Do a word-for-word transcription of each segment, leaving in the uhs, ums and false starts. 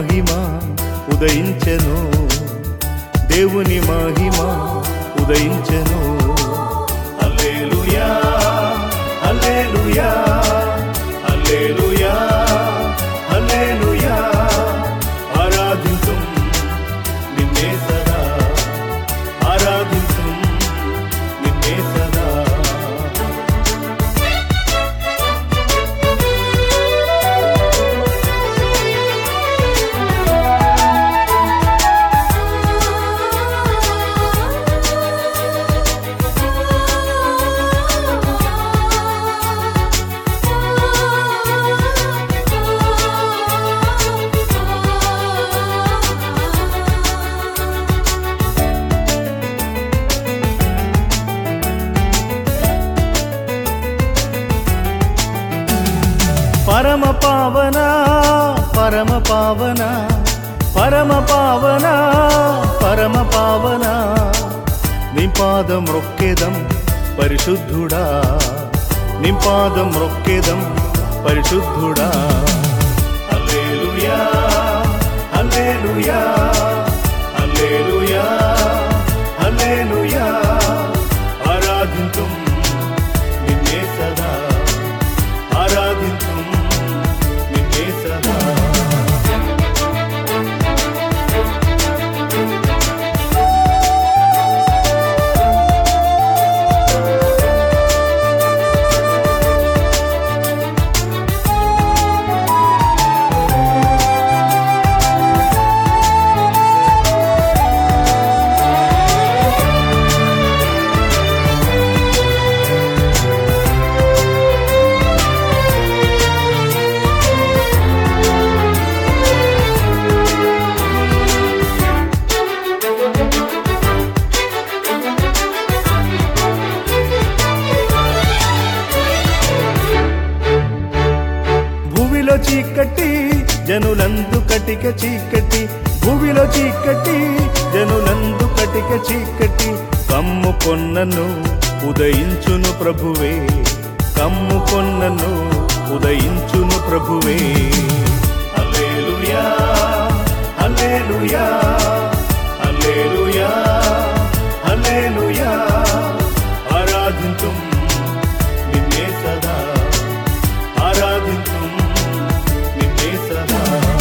మహిమ ఉదయించెను, దేవుని మహిమ ఉదయించెను. హల్లెలూయా హల్లెలూయా హల్లెలూయా హల్లెలూయా, ఆరాధింతుం నిన్నే సదా, ఆరాధింతుం నిన్నే సదా. పరమ పావన పరమ పావన పరమ పావన పరమ పావన, నీ పాదం రొక్కెదం పరిశుద్ధుడా, నీ పాదం రొక్కెదం పరిశుద్ధుడా. హల్లెలూయా హల్లెలూయా హల్లెలూయా హల్లెలూయా, ఆరాధింతుం నిన్నే సదా, ఆరాధింతుం నిన్నే సదా. భూమిలో చీకటి జనులందు కటిక చీకటి, భూమిలో చీకటి జనులందు కటిక చీకటి, కమ్ము కొన్నను ఉదయించును ప్రభువే, కమ్ము కొన్నను ఉదయించును ప్రభువే. హల్లెలూయా హల్లెలూయా హల్లెలూయా హల్లెలూయా, ఆరాధింతుం నిన్నే సదా, ఆరాధింతుం నిన్నే సదా.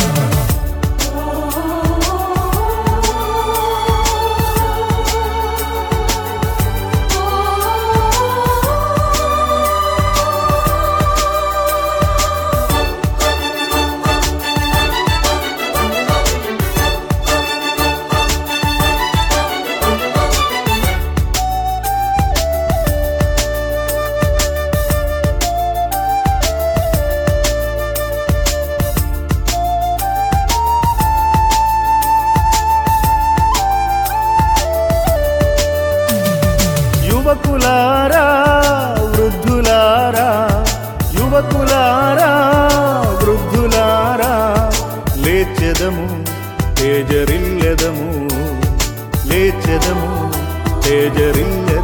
యువకులారా వృద్ధులారా యువకులారా వృద్ధులారా, లేచెదము తేజరిల్లెదము, లేచెదము తేజరిల్లెదము.